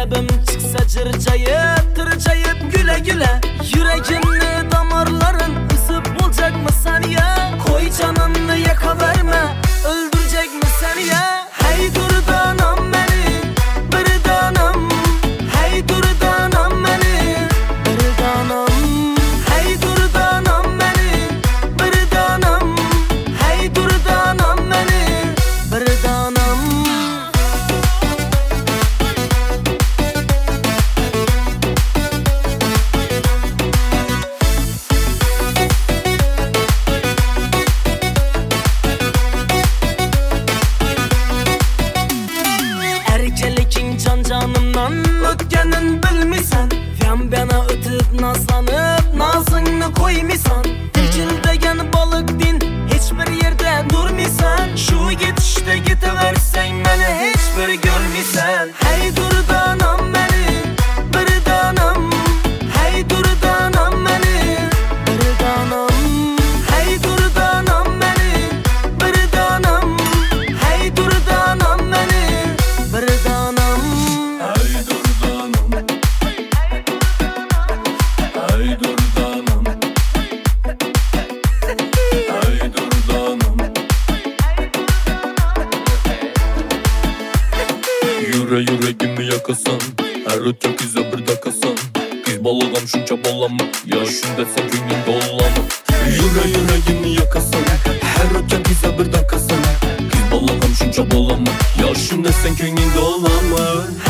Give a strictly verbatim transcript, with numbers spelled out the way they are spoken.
Kalbim çıksa cırcayıp tırcayıp güle güle. Yüreğimni damarların ısıp bulacak mı sen ya? Koy canını yakaverme, öldürecek mi sen ya? Hey dur danam beni, bir danam. Hey dur danam beni, bir danam. Hey dur danam beni, bir danam. Hey dur danam beni, bir danam. Erkelikin can canımdan ötkenin bilmisan. Yan bana ötüp nazlanıp nazını koymisan. Tekildegen balık din hiçbir yerde durmisan. Şu gidişte gitiversen beni hiçbir görmisen. Hey dur danam beni, bir danam. Hey dur danam beni, bir danam. Hey dur danam beni, bir danam. Hey dur danam beni, bir danam. Hey dur danam, hey dur danam, hey dur danam. Yüre yüreğimi yakasan, her ötecek ize bir dakasan. Kız balagam şunca balama, yaşın desem günün dolama. Yüre yüreğimi yakasan, her ötecek ize bir dakasan. Kız balagam şunca balama, yaşın desem günün dolama.